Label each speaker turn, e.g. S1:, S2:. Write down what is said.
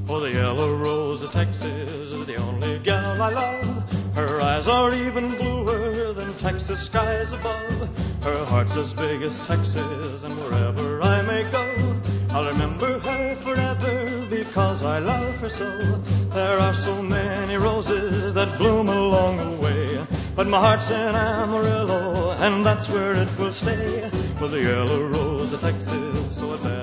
S1: Oh, the yellow rose of Texas is the only gal I love. Her eyes are even bluer than Texas skies above. Her heart's as big as Texas, and wherever I may go, I'll remember her forever because I love her so. There are so many roses that bloom along the way, but my heart's in Amarillo, and that's where it will stay. With the yellow rose of Texas, so it